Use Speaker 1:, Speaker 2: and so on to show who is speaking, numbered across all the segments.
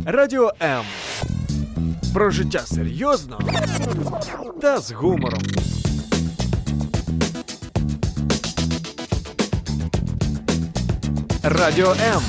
Speaker 1: Радіо М. Про життя серйозно та з гумором. Радіо М.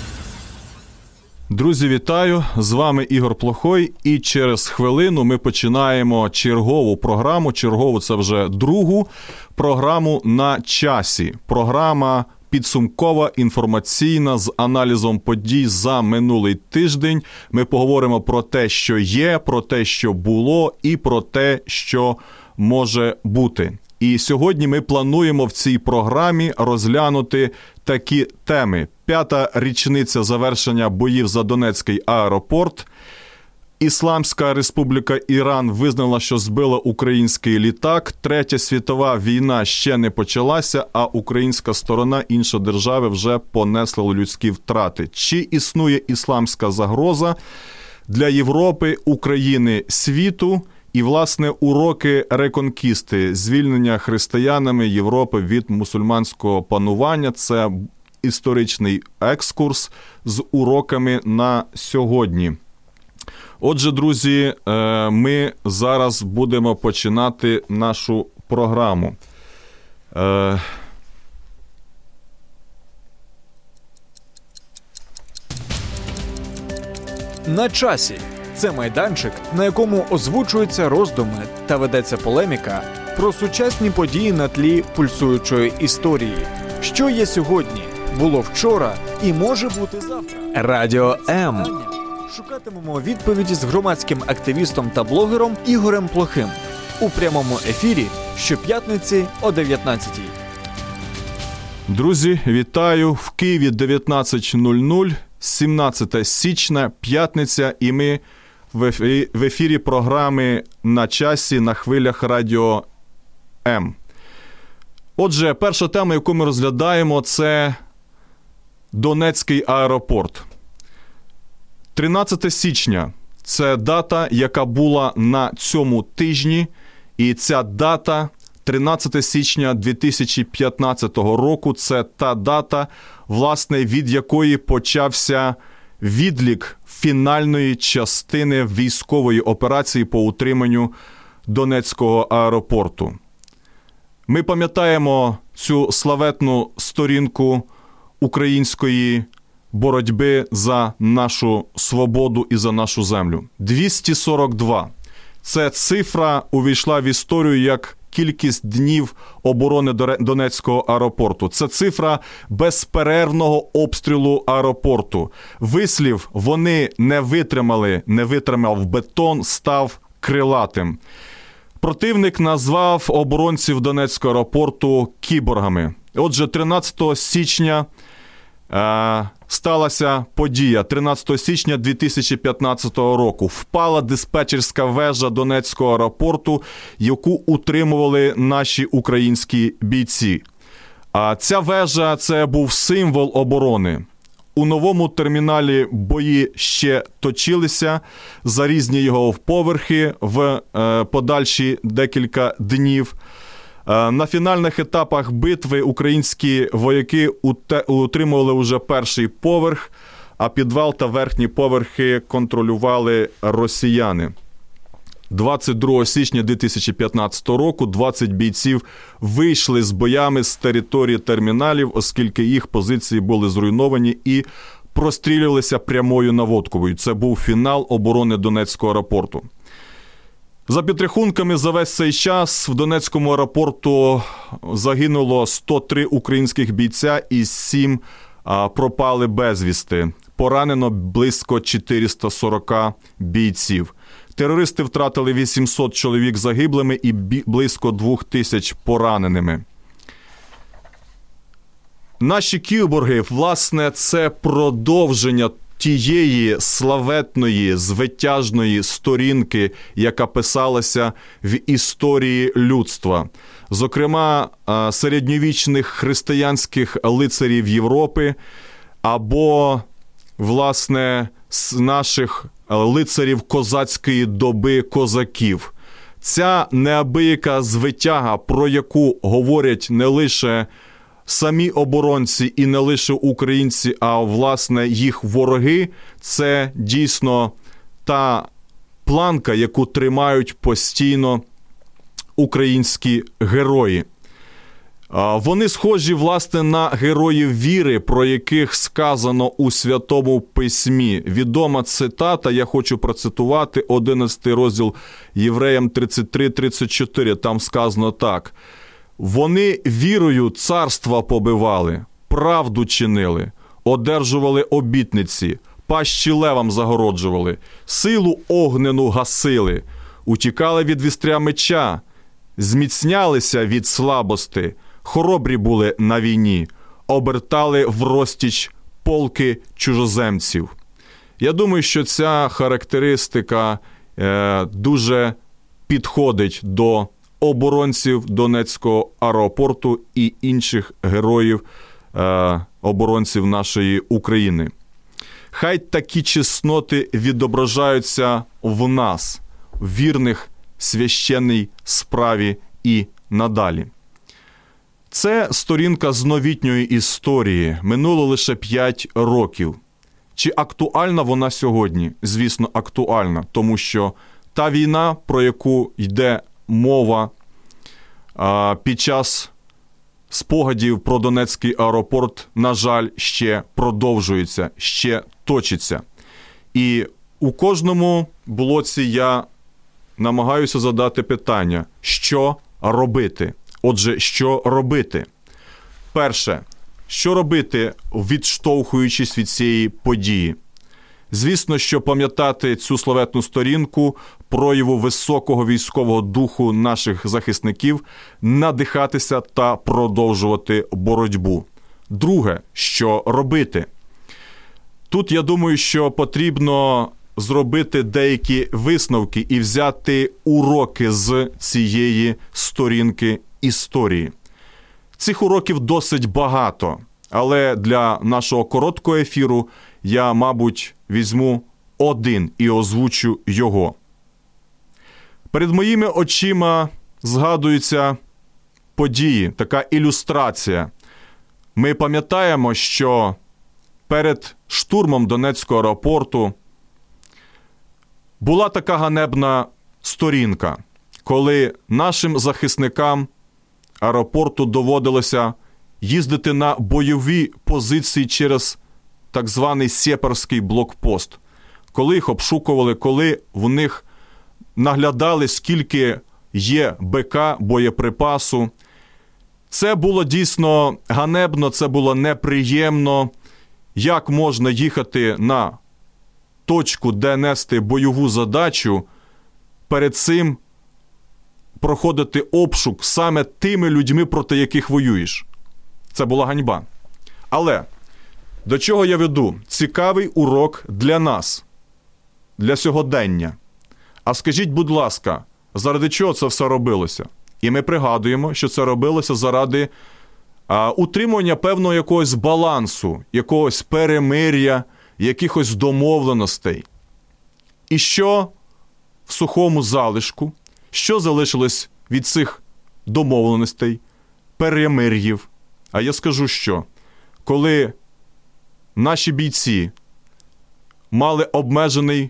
Speaker 2: Друзі, вітаю! З вами Ігор Плохой, і через хвилину ми починаємо чергову програму. Чергову – це вже другу програму «На часі». Програма підсумкова, інформаційна, з аналізом подій за минулий тиждень. Ми поговоримо про те, що є, про те, що було, і про те, що може бути. І сьогодні ми плануємо в цій програмі розглянути такі теми. 5-та річниця завершення боїв за Донецький аеропорт. Ісламська Республіка Іран визнала, що збила український літак. Третя світова війна ще не почалася, а українська сторона, інші держави вже понесли людські втрати. Чи існує ісламська загроза для Європи, України, світу? І, власне, уроки реконкісти, звільнення християнами Європи від мусульманського панування – це історичний екскурс з уроками на сьогодні. Отже, друзі, ми зараз будемо починати нашу програму.
Speaker 1: На часі. Це майданчик, на якому озвучуються роздуми та ведеться полеміка про сучасні події на тлі пульсуючої історії. Що є сьогодні, було вчора і може бути завтра. Радіо М. Шукатимемо відповіді з громадським активістом та блогером Ігорем Плохим у прямому ефірі щоп'ятниці о 19-й.
Speaker 2: Друзі, вітаю! В Києві 19:00, 17 січня, п'ятниця, і ми в ефірі програми «На часі» на хвилях Радіо М. Отже, перша тема, яку ми розглядаємо, це Донецький аеропорт. 13 січня – це дата, яка була на цьому тижні, і ця дата, 13 січня 2015 року, це та дата, власне, від якої почався відлік фінальної частини військової операції по утриманню Донецького аеропорту. Ми пам'ятаємо цю славетну сторінку української боротьби за нашу свободу і за нашу землю. 242. Це цифра увійшла в історію як кількість днів оборони Донецького аеропорту. Це цифра безперервного обстрілу аеропорту. Вислів «вони не витримав бетон», став крилатим. Противник назвав оборонців Донецького аеропорту кіборгами. Отже, 13 січня сталася подія. 13 січня 2015 року впала диспетчерська вежа Донецького аеропорту, яку утримували наші українські бійці. А ця вежа – це був символ оборони. У новому терміналі бої ще точилися за різні його поверхи в подальші декілька днів. На фінальних етапах битви українські вояки утримували вже перший поверх, а підвал та верхні поверхи контролювали росіяни. 22 січня 2015 року 20 бійців вийшли з боями з території терміналів, оскільки їх позиції були зруйновані і прострілювалися прямою наводкою. Це був фінал оборони Донецького аеропорту. За підрахунками, за весь цей час в Донецькому аеропорту загинуло 103 українських бійця і 7 пропали безвісти. Поранено близько 440 бійців. Терористи втратили 800 чоловік загиблими і близько 2000 пораненими. Наші кіборги, власне, це продовження тієї славетної, звитяжної сторінки, яка писалася в історії людства. Зокрема, середньовічних християнських лицарів Європи або, власне, наших лицарів козацької доби козаків. Ця неабияка звитяга, про яку говорять не лише самі оборонці і не лише українці, а, власне, їх вороги – це дійсно та планка, яку тримають постійно українські герої. Вони схожі, власне, на героїв віри, про яких сказано у Святому Письмі. Відома цитата, я хочу процитувати 11 розділ Євреям 33-34, там сказано так. «Вони вірою царства побивали, правду чинили, одержували обітниці, пащі левам загороджували, силу огнену гасили, утікали від вістря меча, зміцнялися від слабости, хоробрі були на війні, обертали в розтіч полки чужоземців». Я думаю, що ця характеристика дуже підходить до оборонців Донецького аеропорту і інших героїв, оборонців нашої України. Хай такі чесноти відображаються в нас, в вірних священній справі і надалі. Це сторінка з новітньої історії. Минуло лише 5 років. Чи актуальна вона сьогодні? Звісно, актуальна, тому що та війна, про яку йде мова під час спогадів про Донецький аеропорт, на жаль, ще продовжується, ще точиться. І у кожному блоці я намагаюся задати питання, що робити? Отже, що робити? Перше, що робити, відштовхуючись від цієї події? Звісно, що пам'ятати цю славетну сторінку прояву високого військового духу наших захисників, надихатися та продовжувати боротьбу. Друге, що робити? Тут, я думаю, що потрібно зробити деякі висновки і взяти уроки з цієї сторінки історії. Цих уроків досить багато, але для нашого короткого ефіру я, мабуть, візьму один і озвучу його. Перед моїми очима згадуються події, така ілюстрація. Ми пам'ятаємо, що перед штурмом Донецького аеропорту була така ганебна сторінка, коли нашим захисникам аеропорту доводилося їздити на бойові позиції через так званий сєпарський блокпост. Коли їх обшукували, коли в них наглядали, скільки є БК, боєприпасу. Це було дійсно ганебно, це було неприємно. Як можна їхати на точку, де нести бойову задачу, перед цим проходити обшук саме тими людьми, проти яких воюєш? Це була ганьба. Але до чого я веду? Цікавий урок для нас, для сьогодення. А скажіть, будь ласка, заради чого це все робилося? І ми пригадуємо, що це робилося заради утримування певного якогось балансу, якогось перемир'я, якихось домовленостей. І що в сухому залишку? Що залишилось від цих домовленостей, перемир'їв? А я скажу, що коли наші бійці мали обмежений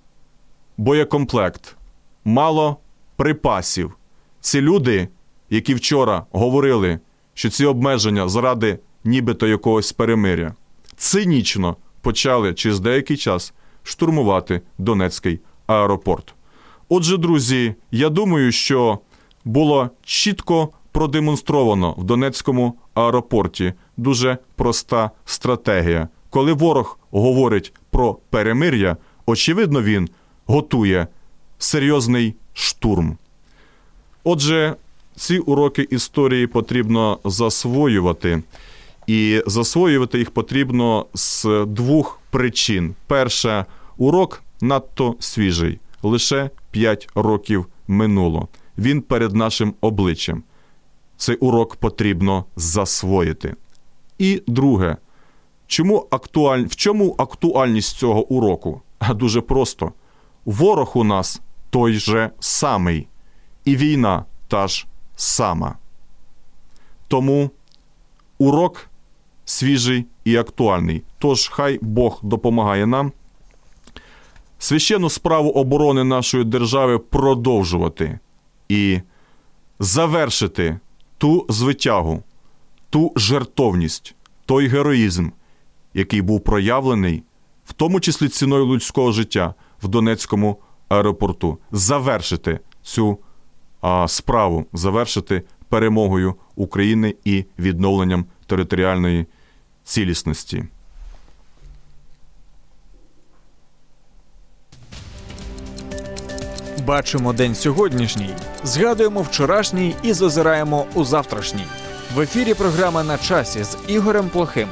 Speaker 2: боєкомплект, мало припасів, ці люди, які вчора говорили, що ці обмеження заради нібито якогось перемир'я, цинічно почали через деякий час штурмувати Донецький аеропорт. Отже, друзі, я думаю, що було чітко продемонстровано в Донецькому аеропорті дуже проста стратегія. Коли ворог говорить про перемир'я, очевидно, він готує серйозний штурм. Отже, ці уроки історії потрібно засвоювати. І засвоювати їх потрібно з 2 причин. Перше, урок надто свіжий. Лише 5 років минуло. Він перед нашим обличчям. Цей урок потрібно засвоїти. І друге, в чому актуальність цього уроку? А дуже просто. Ворог у нас той же самий. І війна та ж сама. Тому урок свіжий і актуальний. Тож, хай Бог допомагає нам священну справу оборони нашої держави продовжувати і завершити ту звитягу, ту жертовність, той героїзм, який був проявлений, в тому числі ціною людського життя в Донецькому аеропорту. Завершити цю справу, завершити перемогою України і відновленням територіальної цілісності.
Speaker 1: Бачимо день сьогоднішній, згадуємо вчорашній і зазираємо у завтрашній. В ефірі програма «На часі» з Ігорем Плохим.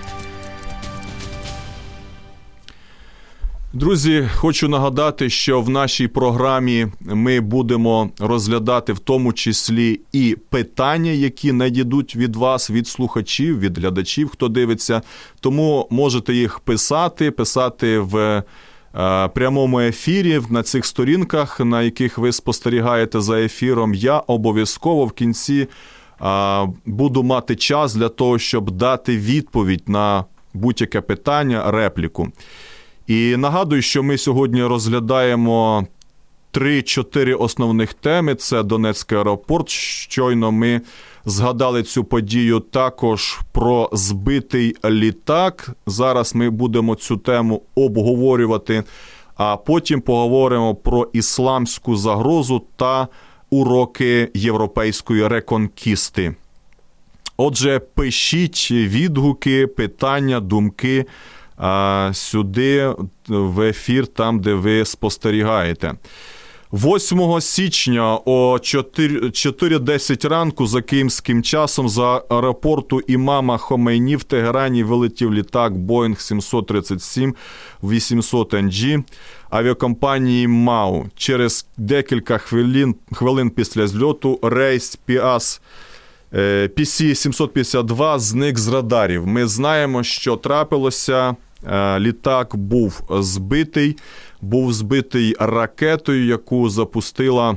Speaker 2: Друзі, хочу нагадати, що в нашій програмі ми будемо розглядати в тому числі і питання, які надійдуть від вас, від слухачів, від глядачів, хто дивиться. Тому можете їх писати в прямому ефірі на цих сторінках, на яких ви спостерігаєте за ефіром. Я обов'язково в кінці буду мати час для того, щоб дати відповідь на будь-яке питання, репліку. І нагадую, що ми сьогодні розглядаємо 3-4 основних теми. Це Донецький аеропорт. Щойно ми згадали цю подію, також про збитий літак. Зараз ми будемо цю тему обговорювати, а потім поговоримо про ісламську загрозу та уроки європейської реконкісти. Отже, пишіть відгуки, питання, думки сюди в ефір, там, де ви спостерігаєте. 8 січня о 4:10 ранку за київським часом з аеропорту імама Хомейні в Тегерані вилетів літак Boeing 737-800 NG авіакомпанії МАУ. Через декілька хвилин після зльоту рейс PC-752 зник з радарів. Ми знаємо, що трапилося. Літак був збитий ракетою, яку запустила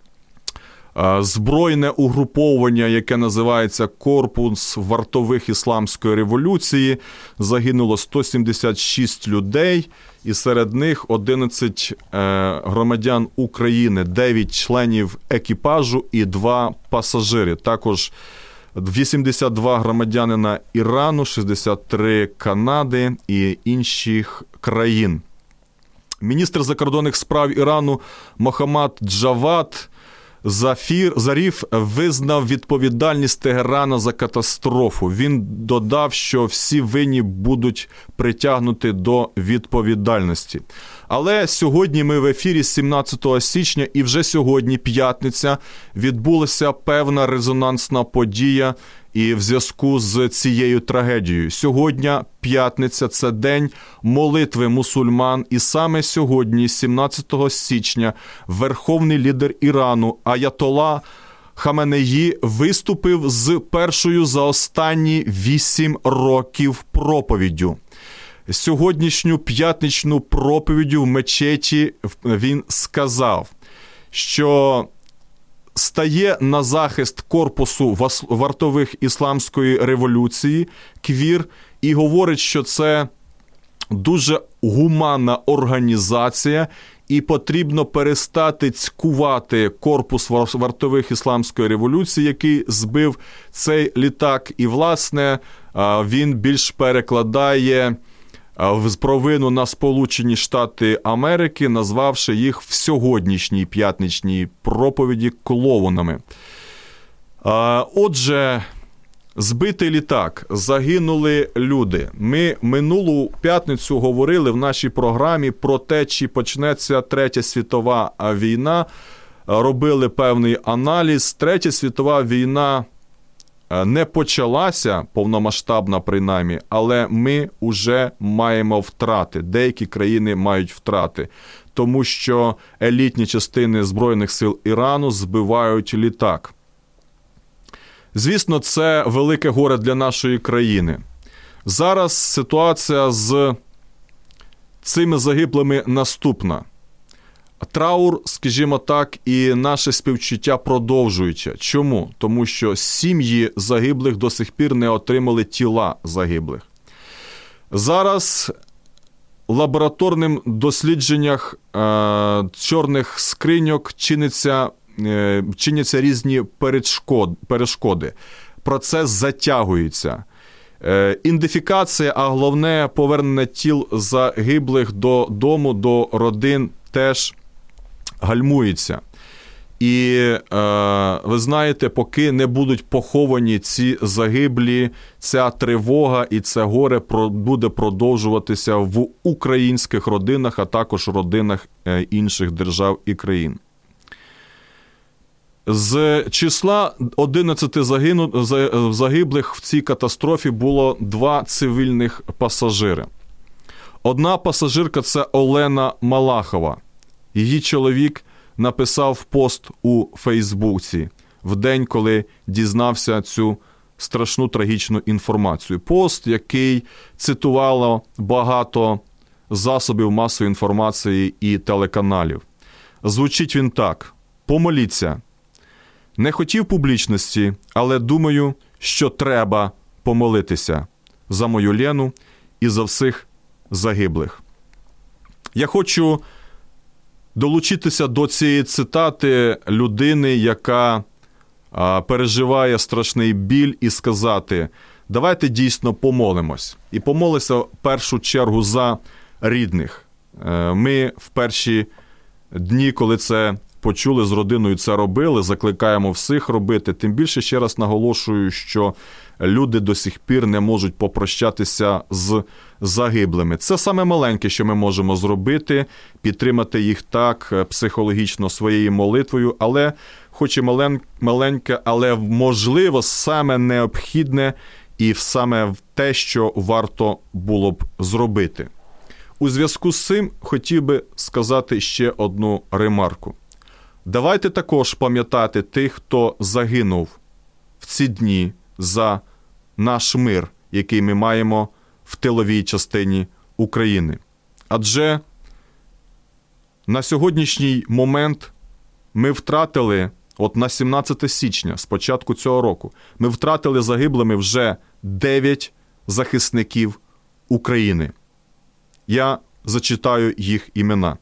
Speaker 2: збройне угруповання, яке називається Корпус вартових Ісламської революції. Загинуло 176 людей, і серед них 11 громадян України, 9 членів екіпажу і 2 пасажири. Також 82 громадянина Ірану, 63 Канади і інших країн. Міністр закордонних справ Ірану Мохаммад Джавад Заріф визнав відповідальність Тегерана за катастрофу. Він додав, що всі винні будуть притягнуті до відповідальності. Але сьогодні ми в ефірі 17 січня і вже сьогодні, п'ятниця, відбулася певна резонансна подія і в зв'язку з цією трагедією. Сьогодні, п'ятниця, це день молитви мусульман, і саме сьогодні, 17 січня, верховний лідер Ірану Аятолла Хаменеї виступив з першою за останні 8 років проповіддю. Сьогоднішню п'ятничну проповідь в мечеті він сказав, що стає на захист корпусу вартових Ісламської революції, КВІР, і говорить, що це дуже гуманна організація і потрібно перестати цькувати корпус вартових Ісламської революції, який збив цей літак. І, власне, він більш перекладає провину на Сполучені Штати Америки, назвавши їх в сьогоднішній п'ятничній проповіді клоунами. Отже, збитий літак, загинули люди. Ми минулу п'ятницю говорили в нашій програмі про те, чи почнеться Третя світова війна, робили певний аналіз. Третя світова війна не почалася, повномасштабна принаймні, але ми вже маємо втрати. Деякі країни мають втрати, тому що елітні частини Збройних сил Ірану збивають літак. Звісно, це велике горе для нашої країни. Зараз ситуація з цими загиблими наступна. Траур, скажімо так, і наше співчуття продовжується. Чому? Тому що сім'ї загиблих до сих пір не отримали тіла загиблих. Зараз в лабораторним дослідженнях чорних скриньок чиняться різні перешкоди. Процес затягується. Ідентифікація, а головне повернення тіл загиблих додому, до родин теж гальмується. І ви знаєте, поки не будуть поховані ці загиблі, ця тривога і це горе буде продовжуватися в українських родинах, а також родинах інших держав і країн. З числа 11 загиблих в цій катастрофі було 2 цивільних пасажири. Одна пасажирка – це Олена Малахова. Її чоловік написав пост у Фейсбуці в день, коли дізнався цю страшну трагічну інформацію. Пост, який цитувало багато засобів масової інформації і телеканалів. Звучить він так: «Помоліться. Не хотів публічності, але думаю, що треба помолитися за мою Лену і за всіх загиблих». Я хочу долучитися до цієї цитати людини, яка переживає страшний біль, і сказати: давайте дійсно помолимось. І помолися в першу чергу за рідних. Ми в перші дні, коли це почули, з родиною це робили, закликаємо всіх робити. Тим більше, ще раз наголошую, що люди до сих пір не можуть попрощатися з загиблими. Це саме маленьке, що ми можемо зробити, підтримати їх так психологічно своєю молитвою, але хоч і маленьке, але можливо саме необхідне і саме те, що варто було б зробити. У зв'язку з цим хотів би сказати ще одну ремарку. Давайте також пам'ятати тих, хто загинув в ці дні за наш мир, який ми маємо в тиловій частині України. Адже на сьогоднішній момент ми втратили, от на 17 січня, з початку цього року, ми втратили загиблими вже 9 захисників України. Я зачитаю їх імена.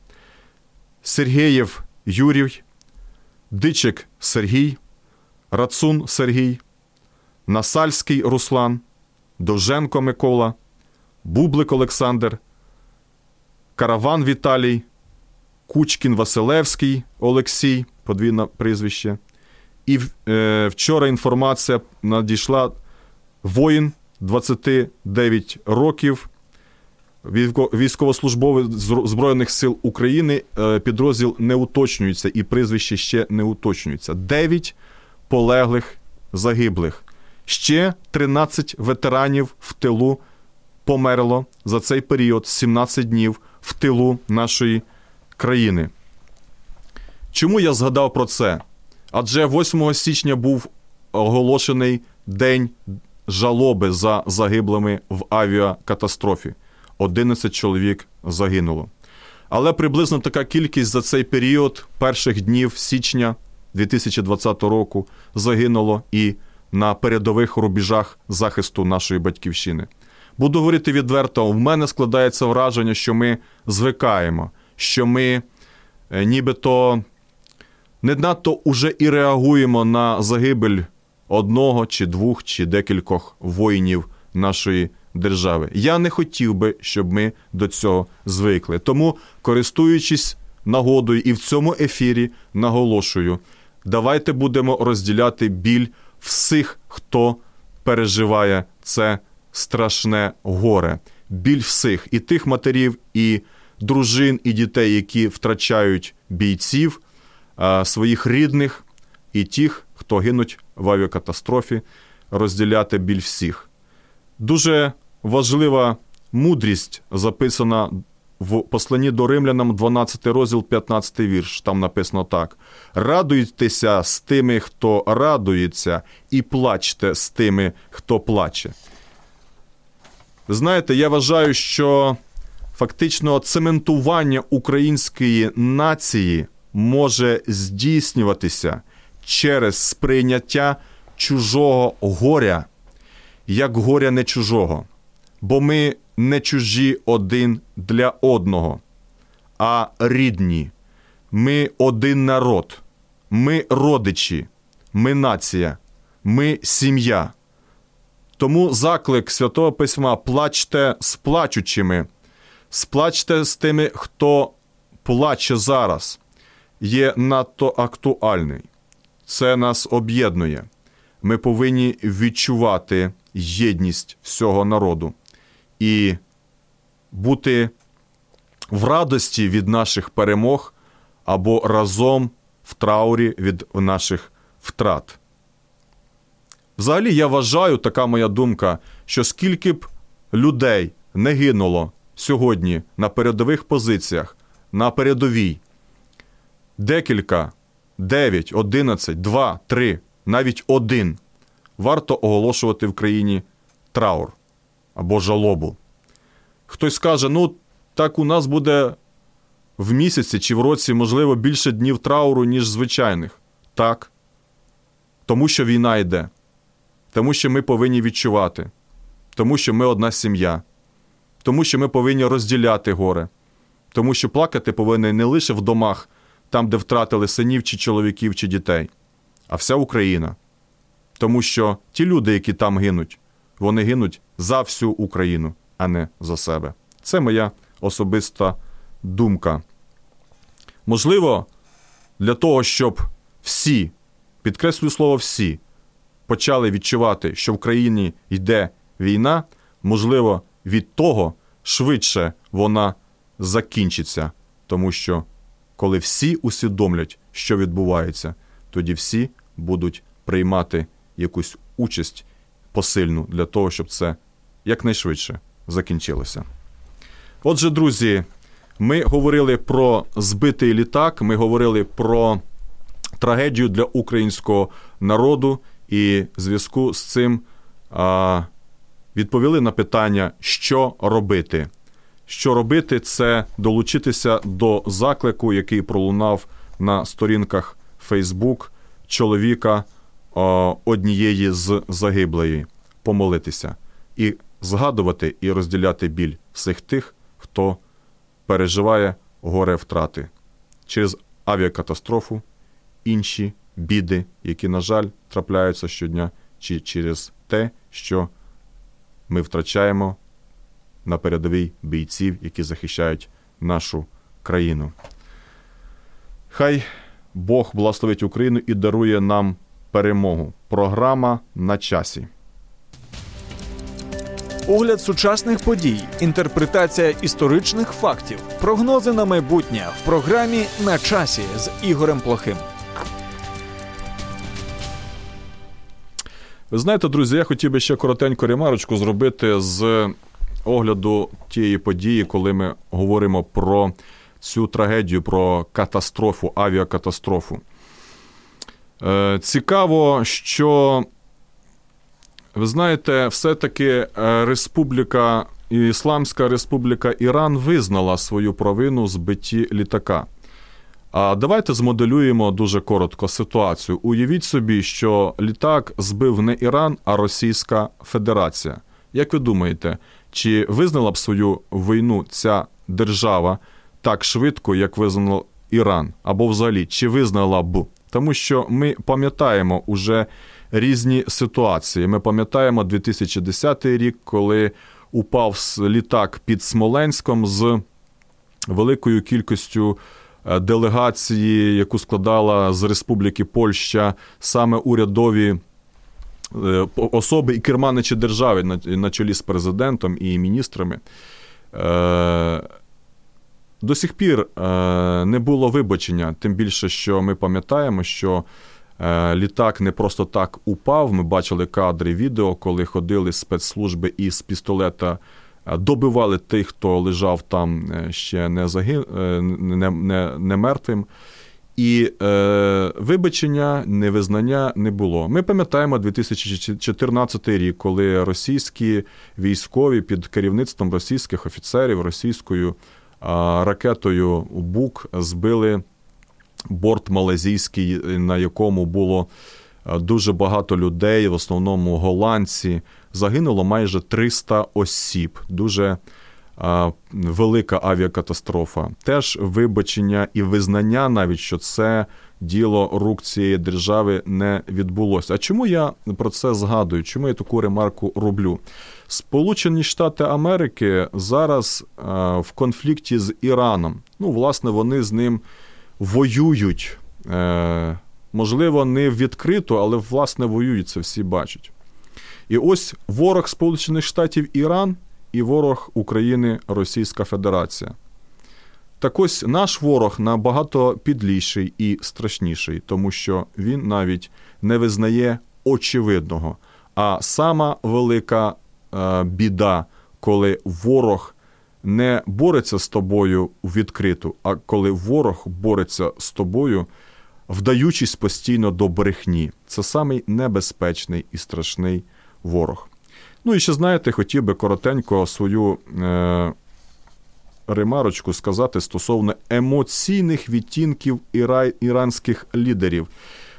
Speaker 2: Сергієв Юрій, Дичик Сергій, Рацун Сергій, Насальський Руслан, Довженко Микола, Бублик Олександр, Караван Віталій, Кучкін Василевський Олексій, подвійне прізвище. І вчора інформація надійшла: воїн, 29 років, військовослужбовець Збройних сил України, підрозділ не уточнюється і прізвище ще не уточнюється. 9 полеглих загиблих. Ще 13 ветеранів в тилу померло за цей період, 17 днів в тилу нашої країни. Чому я згадав про це? Адже 8 січня був оголошений День жалоби за загиблими в авіакатастрофі. 11 чоловік загинуло. Але приблизно така кількість за цей період перших днів січня 2020 року загинуло і на передових рубежах захисту нашої батьківщини. Буду говорити відверто, в мене складається враження, що ми звикаємо, що ми нібито не надто уже і реагуємо на загибель одного чи двох чи декількох воїнів нашої держави. Я не хотів би, щоб ми до цього звикли. Тому, користуючись нагодою і в цьому ефірі наголошую, давайте будемо розділяти біль всіх, хто переживає це страшне горе. Біль всіх, і тих матерів, і дружин, і дітей, які втрачають бійців, своїх рідних, і тих, хто гинуть в авіакатастрофі, розділяти біль всіх. Дуже важлива мудрість записана в посланні до Римлянам, 12 розділ, 15 вірш. Там написано так: «Радуйтеся з тими, хто радується, і плачте з тими, хто плаче». Знаєте, я вважаю, що фактично цементування української нації може здійснюватися через сприйняття чужого горя, як горя не чужого. Бо ми не чужі один для одного, а рідні. Ми один народ, ми родичі, ми нація, ми сім'я. Тому заклик Святого Письма: плачте з плачучими, сплачте з тими, хто плаче зараз, є надто актуальний. Це нас об'єднує. Ми повинні відчувати єдність всього народу і бути в радості від наших перемог або разом в траурі від наших втрат. Взагалі, я вважаю, така моя думка, що скільки б людей не гинуло сьогодні на передових позиціях, на передовій, декілька, 9, 11, 2, 3, навіть 1, варто оголошувати в країні траур або жалобу. Хтось скаже, ну, так у нас буде в місяці чи в році, можливо, більше днів трауру, ніж звичайних. Так. Тому що війна йде. Тому що ми повинні відчувати. Тому що ми одна сім'я. Тому що ми повинні розділяти горе. Тому що плакати повинні не лише в домах, там, де втратили синів, чи чоловіків, чи дітей, а вся Україна. Тому що ті люди, які там гинуть, вони гинуть за всю Україну, а не за себе. Це моя особиста думка. Можливо, для того, щоб всі, підкреслюю слово всі, почали відчувати, що в країні йде війна, можливо, від того швидше вона закінчиться. Тому що, коли всі усвідомлять, що відбувається, тоді всі будуть приймати якусь участь посильну для того, щоб це якнайшвидше закінчилося. Отже, друзі, ми говорили про збитий літак, ми говорили про трагедію для українського народу і в зв'язку з цим відповіли на питання, що робити. Що робити – це долучитися до заклику, який пролунав на сторінках Facebook чоловіка однієї з загиблої. Помолитися і згадувати і розділяти біль всіх тих, хто переживає горе втрати через авіакатастрофу, інші біди, які, на жаль, трапляються щодня, чи через те, що ми втрачаємо на передовій бійців, які захищають нашу країну. Хай Бог благословить Україну і дарує нам перемогу. Програма на часі.
Speaker 1: Огляд сучасних подій, інтерпретація історичних фактів, прогнози на майбутнє в програмі «На часі» з Ігорем Плохим.
Speaker 2: Ви знаєте, друзі, я хотів би ще коротеньку ремарочку зробити з огляду тієї події, коли ми говоримо про цю трагедію, про катастрофу, авіакатастрофу. Цікаво, що, ви знаєте, все-таки Ісламська Республіка Іран визнала свою провину в збитті літака. А давайте змоделюємо дуже коротко ситуацію. Уявіть собі, що літак збив не Іран, а Російська Федерація. Як ви думаєте, чи визнала б свою війну ця держава так швидко, як визнав Іран? Або взагалі, чи визнала б? Тому що ми пам'ятаємо уже різні ситуації. Ми пам'ятаємо 2010 рік, коли упав літак під Смоленськом з великою кількістю делегації, яку складала з Республіки Польща саме урядові особи і керманичі держави на чолі з президентом і міністрами. До сих пір не було вибачення, тим більше, що ми пам'ятаємо, що літак не просто так упав. Ми бачили кадри відео, коли ходили спецслужби і з пістолета добивали тих, хто лежав там ще не мертвим. І вибачення, невизнання не було. Ми пам'ятаємо 2014 рік, коли російські військові під керівництвом російських офіцерів російською ракетою «Бук» збили борт малайзійський, на якому було дуже багато людей, в основному голландці. Загинуло майже 300 осіб. Дуже велика авіакатастрофа. Теж вибачення і визнання навіть, що це діло рук цієї держави не відбулося. А чому я про це згадую? Чому я таку ремарку роблю? Сполучені Штати Америки зараз в конфлікті з Іраном. Власне, вони з ним воюють. Можливо, не відкрито, але, власне, воюють, це всі бачать. І ось ворог Сполучених Штатів Іран і ворог України Російська Федерація. Так ось наш ворог набагато підліший і страшніший, тому що він навіть не визнає очевидного. А сама велика біда, коли ворог не бореться з тобою відкрито, а коли ворог бореться з тобою, вдаючись постійно до брехні. Це самий небезпечний і страшний ворог. І ще, знаєте, хотів би коротенько свою ремарочку сказати стосовно емоційних відтінків іранських лідерів.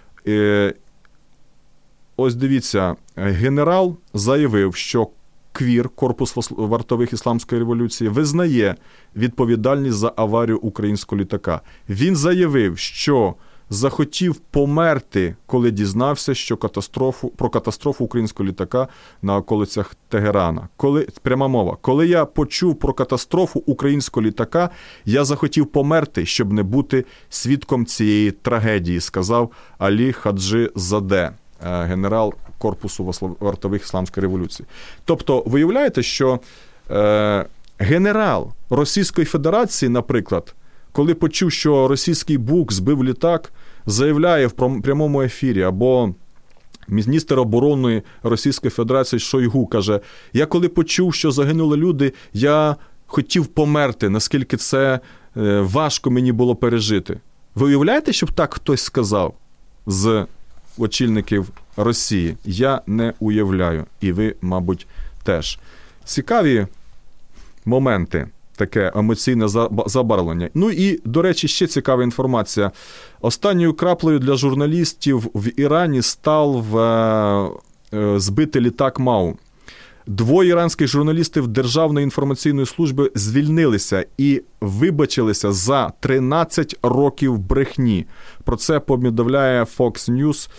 Speaker 2: Ось дивіться, генерал заявив, що КВІР, Корпус вартових Ісламської революції, визнає відповідальність за аварію українського літака. Він заявив, що захотів померти, коли дізнався, що про катастрофу українського літака на околицях Тегерана. Пряма мова. Коли я почув про катастрофу українського літака, я захотів померти, щоб не бути свідком цієї трагедії, сказав Алі Хаджи Заде, генерал Корпусу вартових Ісламської революції. Тобто, виявляєте, що генерал Російської Федерації, наприклад, коли почув, що російський БУК збив літак, заявляє в прямому ефірі, або міністр оборони Російської Федерації Шойгу каже, я коли почув, що загинули люди, я хотів померти, наскільки це важко мені було пережити. Ви уявляєте, щоб так хтось сказав з очільників Росії? Я не уявляю. І ви, мабуть, теж. Цікаві моменти. Таке емоційне забарвлення. І, до речі, ще цікава інформація. Останньою краплею для журналістів в Ірані став збитий літак МАУ. 2 іранських журналістів Державної інформаційної служби звільнилися і вибачилися за 13 років брехні. Про це повідомляє Fox News.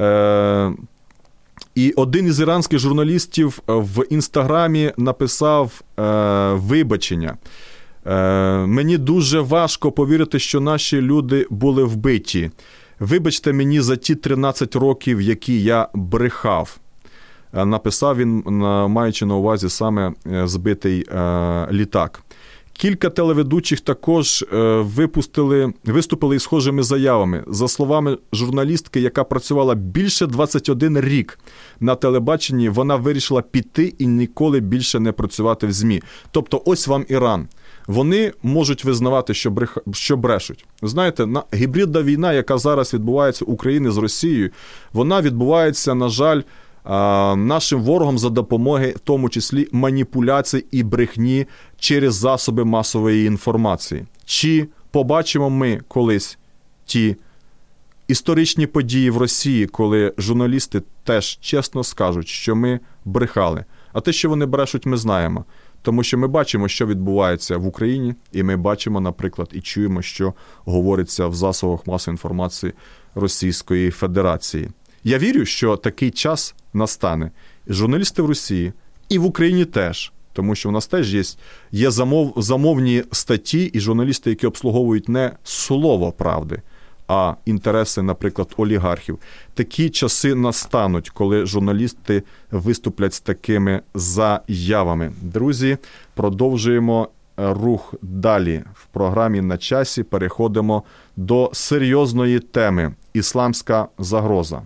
Speaker 2: І один із іранських журналістів в Інстаграмі написав вибачення. Мені дуже важко повірити, що наші люди були вбиті. Вибачте мені за ті 13 років, які я брехав. Написав він, маючи на увазі саме збитий літак. Кілька телеведучих також виступили із схожими заявами. За словами журналістки, яка працювала більше 21 рік на телебаченні, вона вирішила піти і ніколи більше не працювати в ЗМІ. Тобто ось вам Іран. Вони можуть визнавати, що брешуть. Знаєте, гібридна війна, яка зараз відбувається в Україні з Росією, вона відбувається, на жаль, нашим ворогом за допомоги, в тому числі, маніпуляцій і брехні через засоби масової інформації. Чи побачимо ми колись ті історичні події в Росії, коли журналісти теж чесно скажуть, що ми брехали? А те, що вони брешуть, ми знаємо. Тому що ми бачимо, що відбувається в Україні, і ми бачимо, наприклад, і чуємо, що говориться в засобах масової інформації Російської Федерації. Я вірю, що такий час настане. Журналісти в Росії і в Україні теж, тому що в нас теж є замовні статті і журналісти, які обслуговують не слово правди, а інтереси, наприклад, олігархів. Такі часи настануть, коли журналісти виступлять з такими заявами. Друзі, продовжуємо рух далі. В програмі «На часі» переходимо до серйозної теми – ісламська загроза.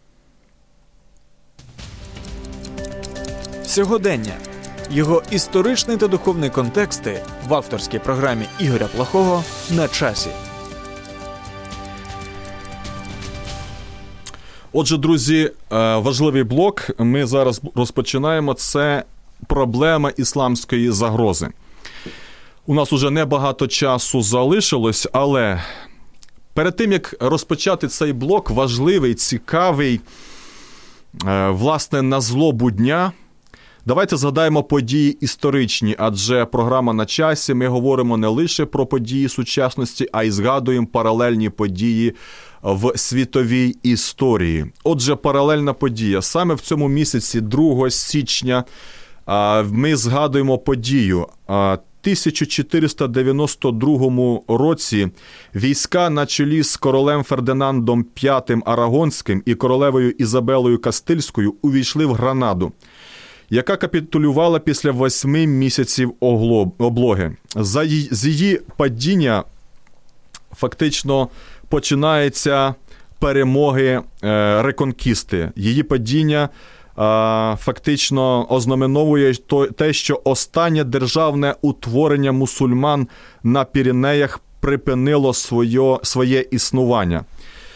Speaker 1: Сьогодення. Його історичний та духовний контексти в авторській програмі Ігоря Плохого «На часі».
Speaker 2: Отже, друзі, важливий блок ми зараз розпочинаємо. Це проблема ісламської загрози. У нас уже небагато часу залишилось, але перед тим, як розпочати цей блок, важливий, цікавий, власне, на злобу дня, давайте згадаємо події історичні, адже програма «На часі», ми говоримо не лише про події сучасності, а й згадуємо паралельні події в світовій історії. Отже, паралельна подія. Саме в цьому місяці, 2 січня, ми згадуємо подію. 1492 році війська на чолі з королем Фердинандом V Арагонським і королевою Ізабелою Кастильською увійшли в Гранаду, яка капітулювала після 8 місяців облоги. З її падіння фактично починаються перемоги реконкісти. Її падіння фактично ознаменовує те, що останнє державне утворення мусульман на Піренеях припинило своє існування.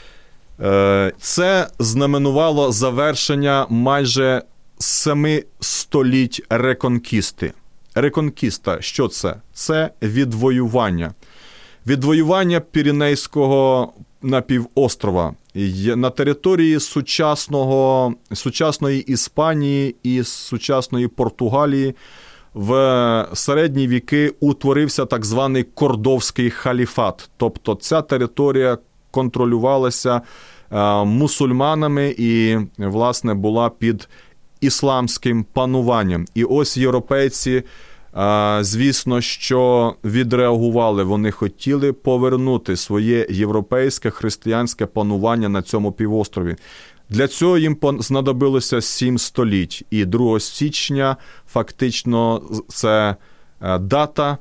Speaker 2: Це знаменувало завершення майже 7 століть реконкісти. Реконкіста, що це? Це відвоювання. Відвоювання Піренейського напівострова на території сучасної Іспанії і сучасної Португалії. В середні віки утворився так званий Кордовський халіфат. Тобто ця територія контролювалася мусульманами і, власне, була під ісламським пануванням. І ось європейці, звісно, що відреагували. Вони хотіли повернути своє європейське християнське панування на цьому півострові. Для цього їм знадобилося 7 століть. І 2 січня фактично це дата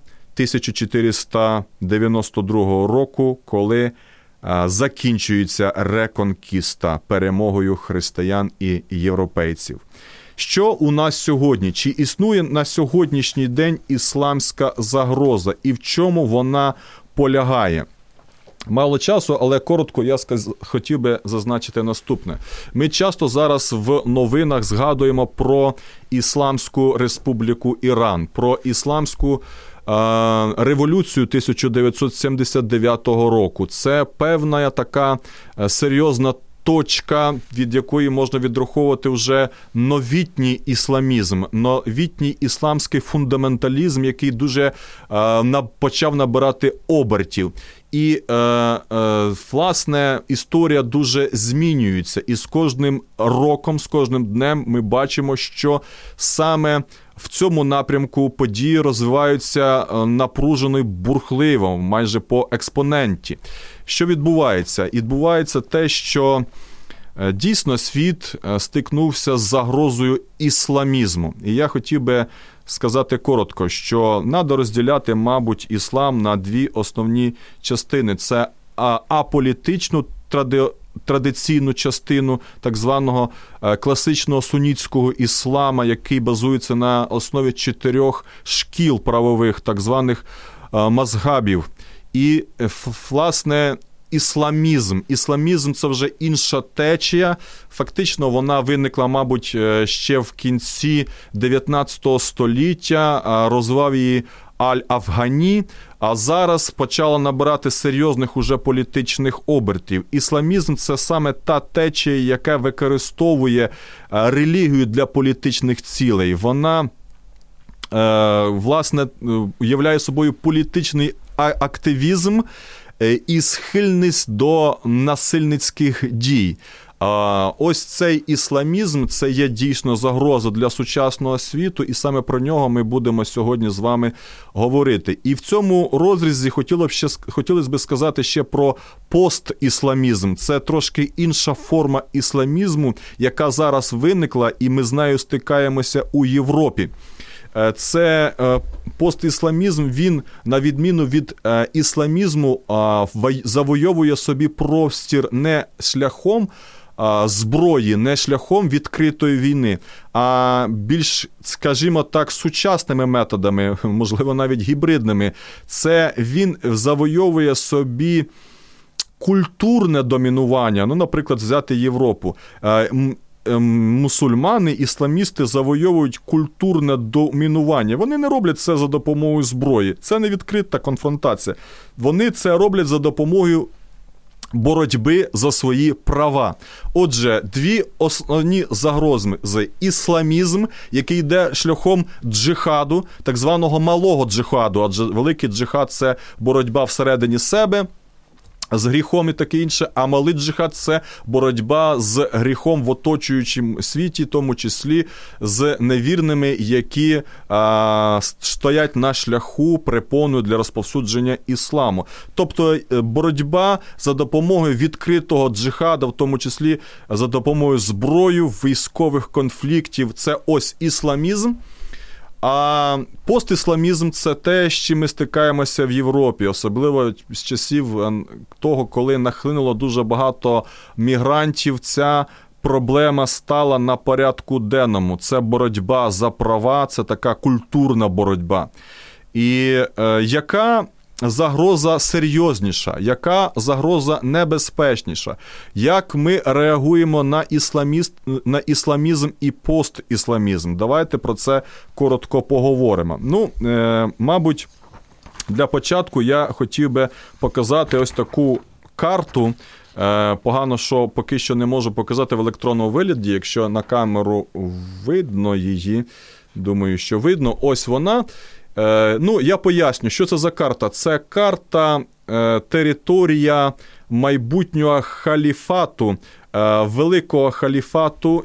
Speaker 2: 1492 року, коли закінчується реконкіста перемогою християн і європейців. Що у нас сьогодні? Чи існує на сьогоднішній день ісламська загроза? І в чому вона полягає? Мало часу, але коротко я хотів би зазначити наступне. Ми часто зараз в новинах згадуємо про Ісламську Республіку Іран, про Ісламську революцію 1979 року. Це певна така серйозна точка, від якої можна відраховувати вже новітній ісламізм, новітній ісламський фундаменталізм, який дуже почав набирати обертів. І, власне, історія дуже змінюється. І з кожним роком, з кожним днем ми бачимо, що саме в цьому напрямку події розвиваються напружено і бурхливо, майже по експоненті. Що відбувається? Відбувається те, що дійсно світ стикнувся з загрозою ісламізму. І я хотів би сказати коротко, що треба розділяти, мабуть, іслам на 2 основні частини. Це аполітичну традиційну частину так званого класичного сунітського іслама, який базується на основі 4 шкіл правових, так званих мазгабів. І, власне, ісламізм. Ісламізм – це вже інша течія. Фактично вона виникла, мабуть, ще в кінці 19 століття, розвивав її Аль-Афгані, а зараз почала набирати серйозних уже політичних обертів. Ісламізм – це саме та течія, яка використовує релігію для політичних цілей. Вона, власне, являє собою політичний активізм і схильність до насильницьких дій. Ось цей ісламізм – це є дійсно загроза для сучасного світу, і саме про нього ми будемо сьогодні з вами говорити. І в цьому розрізі хотілося б сказати ще про постісламізм. Це трошки інша форма ісламізму, яка зараз виникла, і ми з нею стикаємося у Європі. Це постісламізм, він, на відміну від ісламізму, завойовує собі простір не шляхом зброї, не шляхом відкритої війни, а більш, скажімо так, сучасними методами, можливо, навіть гібридними. Це він завойовує собі культурне домінування, наприклад, взяти Європу. Мусульмани, ісламісти завойовують культурне домінування. Вони не роблять це за допомогою зброї. Це не відкрита конфронтація. Вони це роблять за допомогою боротьби за свої права. Отже, дві основні загрози. Ісламізм, який йде шляхом джихаду, так званого малого джихаду, адже великий джихад – це боротьба всередині себе, з гріхом і таке інше, а малий джихад – це боротьба з гріхом в оточуючому світі, в тому числі з невірними, які стоять на шляху перепоною для розповсюдження ісламу. Тобто боротьба за допомогою відкритого джихада, в тому числі за допомогою зброї, військових конфліктів – це ось ісламізм. А постісламізм – це те, з чим ми стикаємося в Європі, особливо з часів того, коли нахлинуло дуже багато мігрантів. Ця проблема стала на порядку денному. Це боротьба за права, це така культурна боротьба. І яка загроза серйозніша, яка загроза небезпечніша, як ми реагуємо на ісламізм і постісламізм. Давайте про це коротко поговоримо. Мабуть, для початку я хотів би показати ось таку карту. Погано, що поки що не можу показати в електронному вигляді, якщо на камеру видно її, думаю, що видно. Ось вона. Я поясню, що це за карта. Це карта територія майбутнього халіфату, великого халіфату,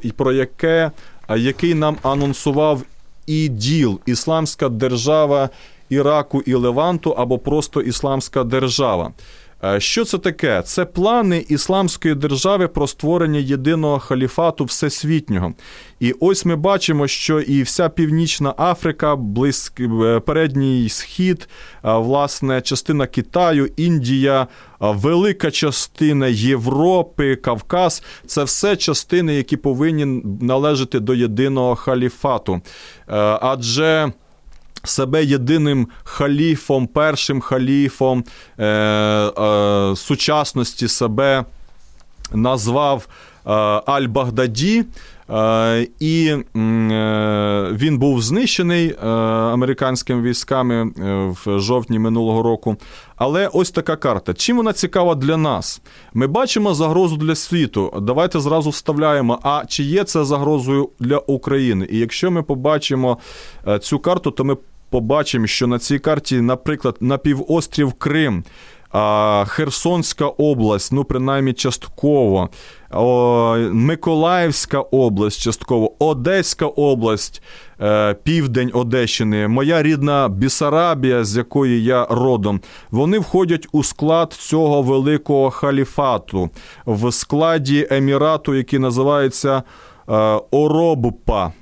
Speaker 2: який нам анонсував ІДІЛ, Ісламська держава Іраку і Леванту, або просто Ісламська держава. Що це таке? Це плани Ісламської держави про створення єдиного халіфату всесвітнього. І ось ми бачимо, що і вся Північна Африка, Передній Схід, власне, частина Китаю, Індія, велика частина Європи, Кавказ – це все частини, які повинні належати до єдиного халіфату. Адже себе єдиним халіфом, першим халіфом сучасності себе назвав Аль-Багдаді, і він був знищений американськими військами в жовтні минулого року. Але ось така карта. Чим вона цікава для нас? Ми бачимо загрозу для світу. Давайте зразу вставляємо, а чи є це загрозою для України? І якщо ми побачимо цю карту, то ми побачимо, що на цій карті, наприклад, на півострів Крим, Херсонська область, принаймні частково, Миколаївська область частково, Одеська область, південь Одещини, моя рідна Бессарабія, з якої я родом, вони входять у склад цього великого халіфату, в складі емірату, який називається Оробпа.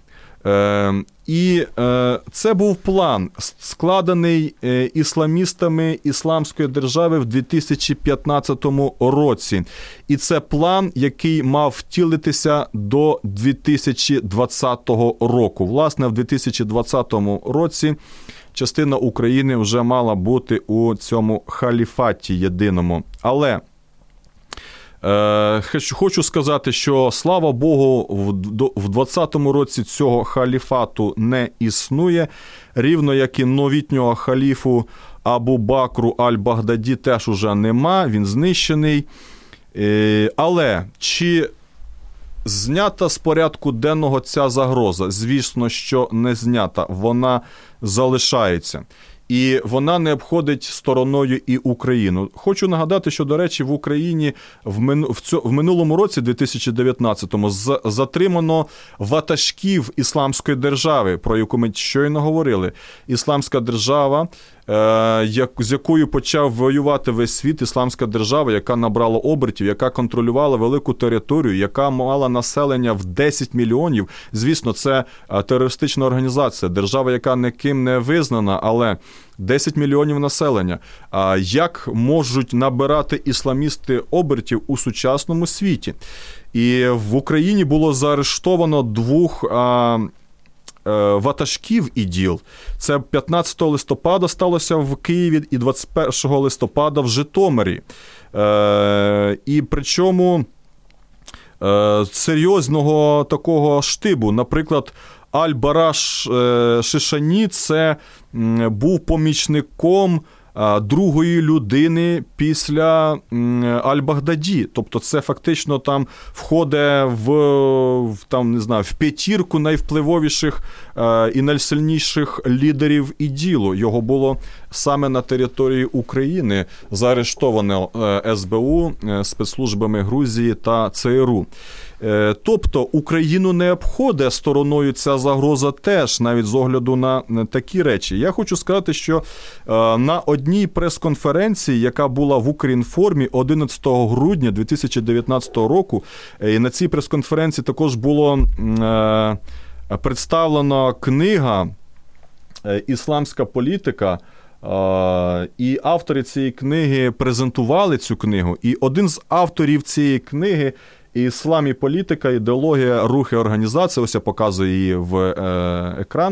Speaker 2: І це був план, складений ісламістами Ісламської держави в 2015 році. І це план, який мав втілитися до 2020 року. Власне, в 2020 році частина України вже мала бути у цьому халіфаті єдиному. Але хочу сказати, що, слава Богу, в 2020 році цього халіфату не існує, рівно як і новітнього халіфу Абу-Бакру Аль-Багдаді теж уже нема, він знищений. Але чи знята з порядку денного ця загроза? Звісно, що не знята, вона залишається. І вона не обходить стороною і Україну. Хочу нагадати, що, до речі, в Україні в минулому році, 2019-му, затримано ватажків Ісламської держави, про яку ми щойно говорили. Ісламська держава, з якою почав воювати весь світ, Ісламська держава, яка набрала обертів, яка контролювала велику територію, яка мала населення в 10 мільйонів. Звісно, це терористична організація, держава, яка ніким не визнана, але 10 мільйонів населення. Як можуть набирати ісламісти обертів у сучасному світі? І в Україні було заарештовано двох ватажків іділ. Це 15 листопада сталося в Києві і 21 листопада в Житомирі. І причому серйозного такого штибу. Наприклад, Аль-Бараш Шишані – це був помічником другої людини після Аль-Багдаді. Тобто це фактично там входить в п'ятірку найвпливовіших і найсильніших лідерів іділу. Його було саме на території України заарештовано СБУ, спецслужбами Грузії та ЦРУ. Тобто Україну не обходить стороною ця загроза теж, навіть з огляду на такі речі. Я хочу сказати, що на одній прес-конференції, яка була в Укрінформі 11 грудня 2019 року, і на цій прес-конференції також було представлена книга «Ісламська політика», і автори цієї книги презентували цю книгу. І один з авторів цієї книги «Іслам і політика, ідеологія, рухи, організації», ось я показую її в екран.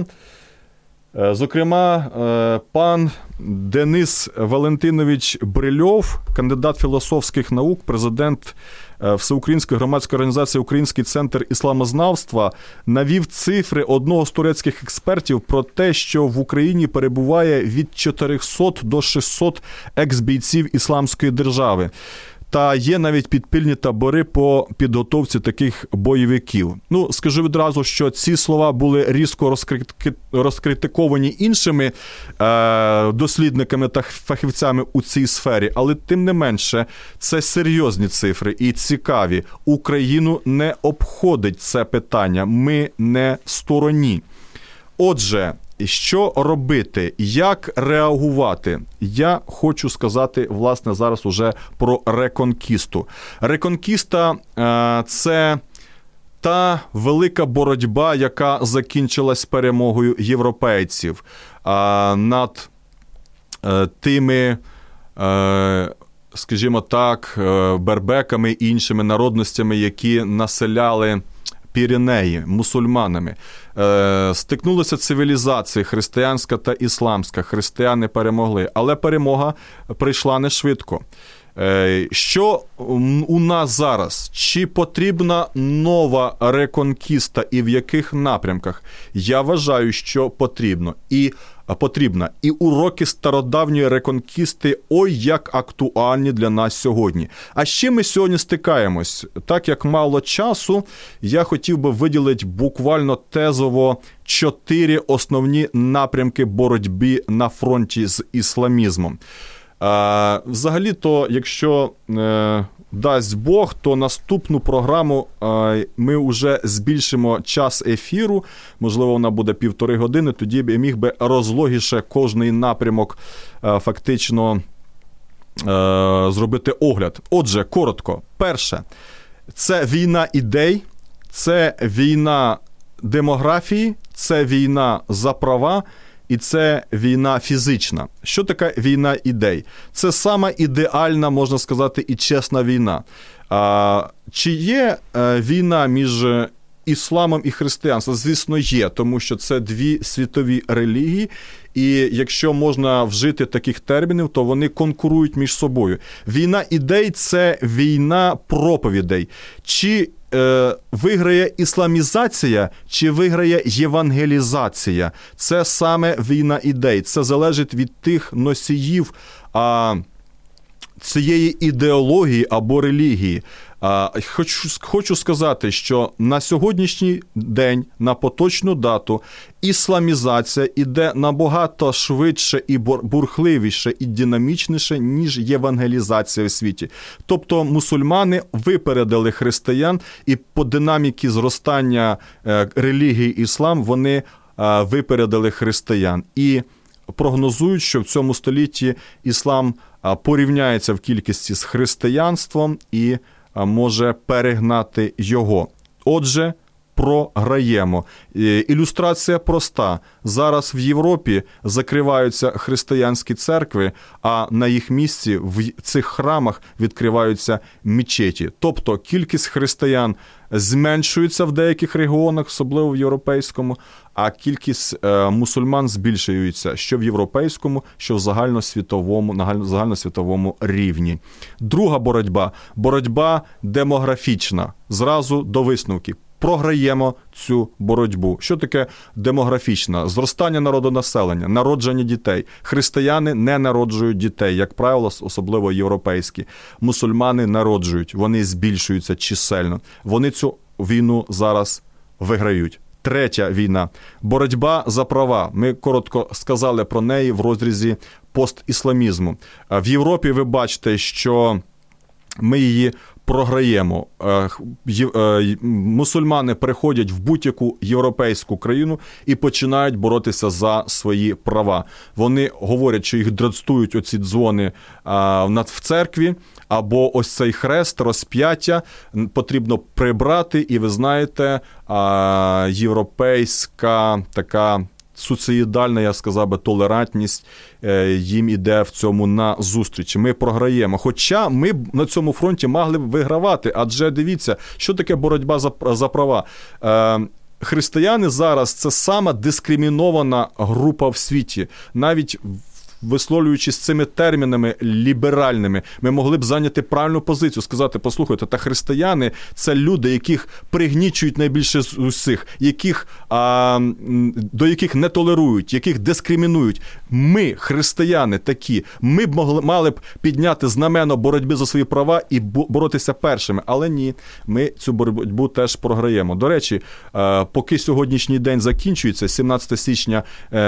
Speaker 2: Зокрема, пан Денис Валентинович Брильов, кандидат філософських наук, президент Всеукраїнської громадської організації «Український центр ісламознавства», навів цифри одного з турецьких експертів про те, що в Україні перебуває від 400 до 600 екс-бійців Ісламської держави. Та є навіть підпільні табори по підготовці таких бойовиків. Скажу відразу, що ці слова були різко розкритиковані іншими дослідниками та фахівцями у цій сфері, але тим не менше, це серйозні цифри і цікаві. Україну не обходить це питання, ми не в стороні. Отже, що робити? Як реагувати? Я хочу сказати, власне, зараз уже про реконкісту. Реконкіста – це та велика боротьба, яка закінчилась перемогою європейців над тими, скажімо так, бербеками і іншими народностями, які населяли Піренеї, мусульманами. Стикнулися цивілізації християнська та ісламська. Християни перемогли, але перемога прийшла не швидко. Що у нас зараз? Чи потрібна нова реконкіста і в яких напрямках? Я вважаю, що потрібна. І уроки стародавньої реконкісти ой як актуальні для нас сьогодні. А з чим ми сьогодні стикаємось? Так як мало часу, я хотів би виділити буквально тезово 4 основні напрямки боротьби на фронті з ісламізмом. Взагалі-то, якщо дасть Бог, то наступну програму ми вже збільшимо час ефіру, можливо, вона буде 1,5 години, тоді б я міг би розлогіше кожний напрямок фактично зробити огляд. Отже, коротко. Перше, це війна ідей, це війна демографії, це війна за права, і це війна фізична. Що таке війна ідей? Це сама ідеальна, можна сказати, і чесна війна. Чи є війна між ісламом і християнством? Звісно, є, тому що це 2 світові релігії, і якщо можна вжити таких термінів, то вони конкурують між собою. Війна ідей – це війна проповідей. Чи виграє ісламізація, чи виграє євангелізація? Це саме війна ідей. Це залежить від тих носіїв цієї ідеології або релігії. Хочу сказати, що на сьогоднішній день, на поточну дату, ісламізація іде набагато швидше і бурхливіше, і динамічніше, ніж євангелізація в світі. Тобто мусульмани випередили християн, і по динаміці зростання релігії іслам вони випередили християн. І прогнозують, що в цьому столітті іслам порівняється в кількості з християнством і може перегнати його. Отже, програємо. Ілюстрація проста. Зараз в Європі закриваються християнські церкви, а на їх місці в цих храмах відкриваються мечеті. Тобто кількість християн зменшується в деяких регіонах, особливо в європейському, а кількість мусульман збільшується що в європейському, що в загальносвітовому рівні. Друга боротьба демографічна. Зразу до висновків. Програємо цю боротьбу. Що таке демографічна? Зростання народонаселення, народження дітей. Християни не народжують дітей, як правило, особливо європейські. Мусульмани народжують, вони збільшуються чисельно. Вони цю війну зараз виграють. Третя війна – боротьба за права. Ми коротко сказали про неї в розрізі постісламізму. В Європі ви бачите, що ми її програємо. Мусульмани приходять в будь-яку європейську країну і починають боротися за свої права. Вони говорять, що їх дратують оці дзвони в церкві, або ось цей хрест, розп'яття потрібно прибрати, і ви знаєте, європейська така суїцидальна, я сказав би, толерантність їм іде в цьому на зустріч. Ми програємо. Хоча ми б на цьому фронті могли б вигравати, адже дивіться, що таке боротьба за права. Християни зараз – це сама дискримінована група в світі. Навіть висловлюючись цими термінами ліберальними, ми могли б зайняти правильну позицію, сказати, послухайте, та християни – це люди, яких пригнічують найбільше з усіх, до яких не толерують, яких дискримінують. Ми, християни такі, ми б мали б підняти знамено боротьби за свої права і боротися першими, але ні, ми цю боротьбу теж програємо. До речі, поки сьогоднішній день закінчується, 17 січня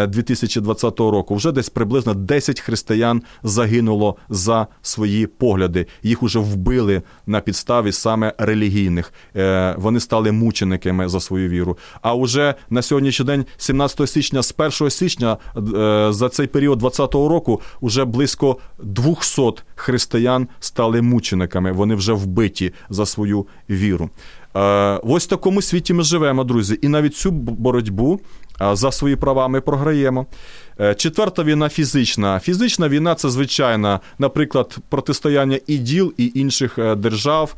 Speaker 2: 2020 року, вже десь приблизно 10 християн загинуло за свої погляди. Їх уже вбили на підставі саме релігійних. Вони стали мучениками за свою віру. А уже на сьогоднішній день, 17 січня, з 1 січня, за цей період 2020 року, уже близько 200 християн стали мучениками. Вони вже вбиті за свою віру. Ось в такому світі ми живемо, друзі. І навіть цю боротьбу за свої права ми програємо. Четверта війна фізична. Фізична війна – це звичайна, наприклад, протистояння іділ і інших держав.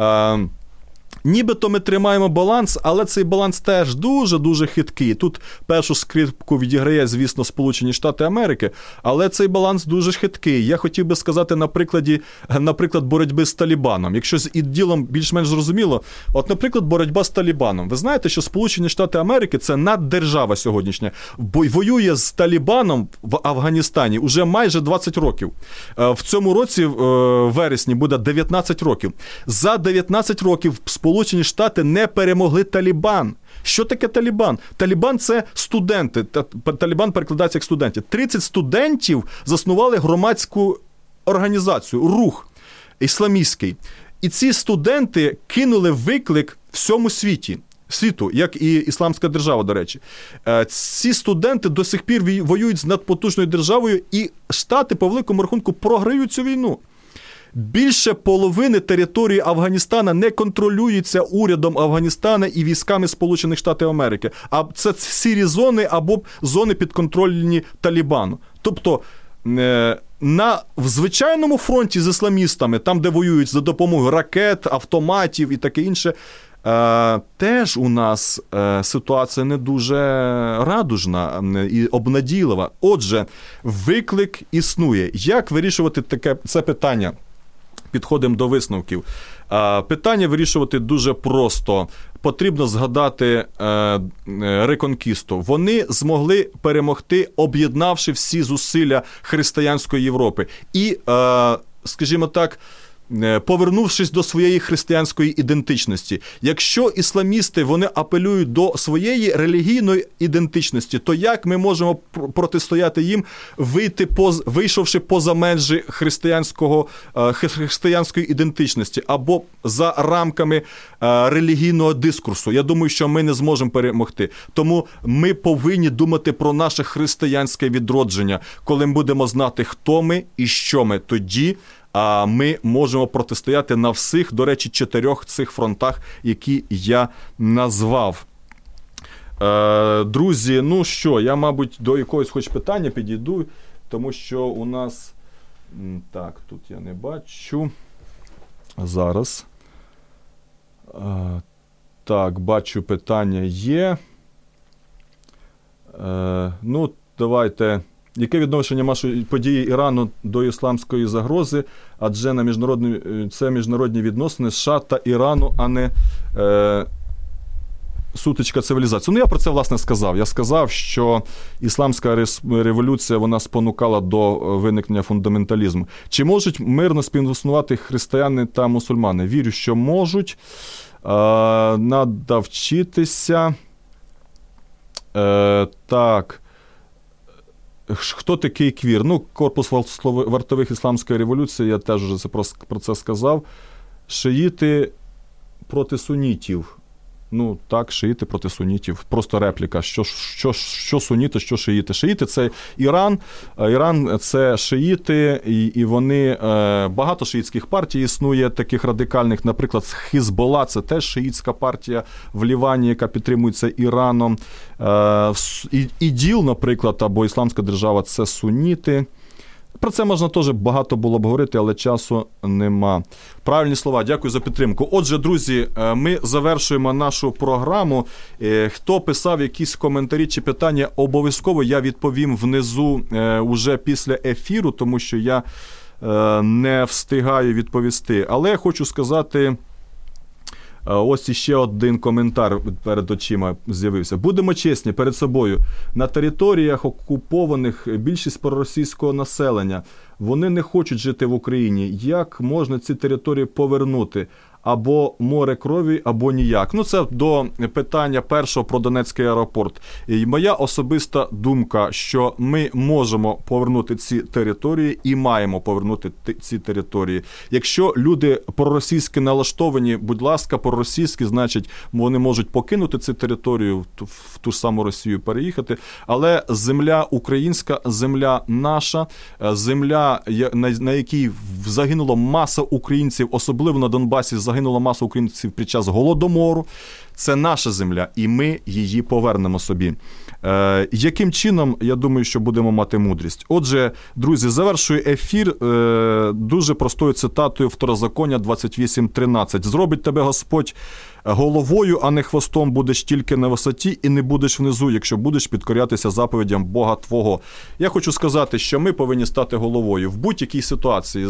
Speaker 2: Нібито ми тримаємо баланс, але цей баланс теж дуже-дуже хиткий. Тут першу скрипку відіграє, звісно, Сполучені Штати Америки, але цей баланс дуже хиткий. Я хотів би сказати наприклад, боротьби з Талібаном. Якщо з іділом більш-менш зрозуміло, от, наприклад, боротьба з Талібаном. Ви знаєте, що Сполучені Штати Америки – це наддержава сьогоднішня. Воює з Талібаном в Афганістані уже майже 20 років. В цьому році, в вересні, буде 19 років. За 19 років Сполучені Штати не перемогли Талібан. Що таке Талібан? Талібан – це студенти. Талібан перекладається як студенти. 30 студентів заснували громадську організацію, рух ісламістський. І ці студенти кинули виклик всьому світу, як і Ісламська держава, до речі. Ці студенти до сих пір воюють з надпотужною державою, і Штати, по великому рахунку, програють цю війну. Більше половини території Афганістана не контролюється урядом Афганістана і військами Сполучених Штатів Америки. А це сірі зони або зони підконтрольні Талібану. Тобто в звичайному фронті з ісламістами, там, де воюють за допомогою ракет, автоматів і таке інше, теж у нас ситуація не дуже радужна і обнадійлива. Отже, виклик існує. Як вирішувати це питання? Підходимо до висновків. Питання вирішувати дуже просто. Потрібно згадати Реконкісту. Вони змогли перемогти, об'єднавши всі зусилля християнської Європи. І, скажімо так, повернувшись до своєї християнської ідентичності. Якщо ісламісти, вони апелюють до своєї релігійної ідентичності, то як ми можемо протистояти їм, вийшовши поза межі християнської ідентичності або за рамками релігійного дискурсу? Я думаю, що ми не зможемо перемогти. Тому ми повинні думати про наше християнське відродження. Коли ми будемо знати, хто ми і що ми, тоді а ми можемо протистояти на всіх, до речі, 4 цих фронтах, які я назвав. Друзі, ну що, я, мабуть, до якогось хоч питання підійду, тому що у нас... Так, тут я не бачу. Зараз. Так, бачу, питання є. Ну, давайте. Яке відношення мають події Ірану до ісламської загрози? Адже це міжнародні відносини США та Ірану, а не сутичка цивілізації. Ну, я про це, власне, сказав. Я сказав, що ісламська революція, вона спонукала до виникнення фундаменталізму. Чи можуть мирно співіснувати християни та мусульмани? Вірю, що можуть. Надо вчитися. Так. Хто такий квір? Ну, корпус вартових ісламської революції, я теж вже про це сказав. Шиїти проти сунітів. Ну, так, шиїти проти сунітів. Просто репліка. Що суніти, що шиїти? Шиїти – це Іран. Іран – це шиїти, і вони... Багато шиїтських партій існує, таких радикальних. Наприклад, Хізбола – це теж шиїтська партія в Лівані, яка підтримується Іраном. ІДІЛ, наприклад, або Ісламська держава – це суніти. Про це можна теж багато було б говорити, але часу нема. Правильні слова, дякую за підтримку. Отже, друзі, ми завершуємо нашу програму. Хто писав якісь коментарі чи питання, обов'язково я відповім внизу уже після ефіру, тому що я не встигаю відповісти. Але я хочу сказати... Ось іще один коментар перед очима з'явився. Будемо чесні перед собою. На територіях окупованих більшість проросійського населення. Вони не хочуть жити в Україні. Як можна ці території повернути? Або море крові, або ніяк. Ну, це до питання першого про Донецький аеропорт. І моя особиста думка, що ми можемо повернути ці території і маємо повернути ці території. Якщо люди проросійськи налаштовані, будь ласка, проросійські, значить, вони можуть покинути цю територію, в ту ж саму Росію переїхати. Але земля українська, земля наша, земля, на якій загинула маса українців, особливо на Донбасі, загинула маса українців під час Голодомору. Це наша земля, і ми її повернемо собі. Яким чином, я думаю, що будемо мати мудрість. Отже, друзі, завершую ефір дуже простою цитатою Второзаконня 28:13. «Зробить тебе Господь головою, а не хвостом, будеш тільки на висоті і не будеш внизу, якщо будеш підкорятися заповідям Бога твого». Я хочу сказати, що ми повинні стати головою в будь-якій ситуації,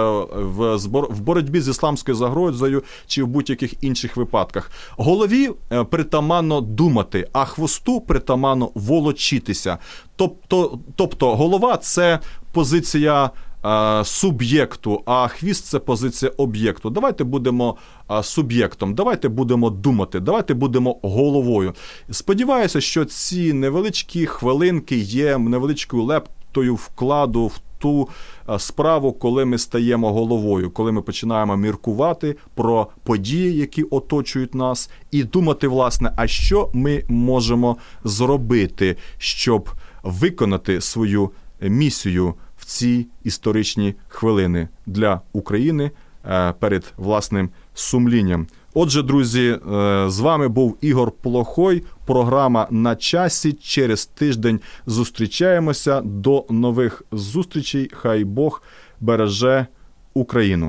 Speaker 2: в боротьбі з ісламською загрозою чи в будь-яких інших випадках. Голові притаманно думати, а хвосту притаманно волочитися. Тобто голова – це позиція суб'єкту, а хвіст – це позиція об'єкту. Давайте будемо суб'єктом, давайте будемо думати, давайте будемо головою. Сподіваюся, що ці невеличкі хвилинки є невеличкою лептою вкладу в ту справу, коли ми стаємо головою, коли ми починаємо міркувати про події, які оточують нас, і думати, власне, а що ми можемо зробити, щоб виконати свою місію в ці історичні хвилини для України перед власним сумлінням. Отже, друзі, з вами був Ігор Плохой, програма «На часі». Через тиждень зустрічаємося. До нових зустрічей. Хай Бог береже Україну.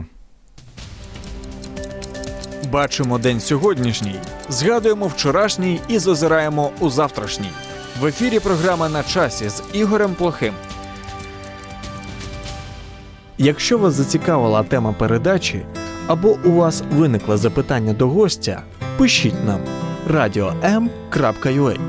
Speaker 1: Бачимо день сьогоднішній, згадуємо вчорашній і зазираємо у завтрашній. В ефірі програма «На часі» з Ігорем Плохим. Якщо вас зацікавила тема передачі, або у вас виникло запитання до гостя, пишіть нам radio.m.ua.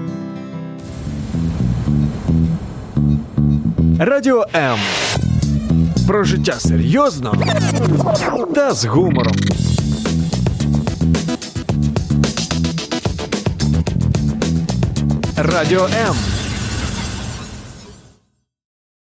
Speaker 1: Радіо М. Про життя серйозно та з гумором. Радіо М.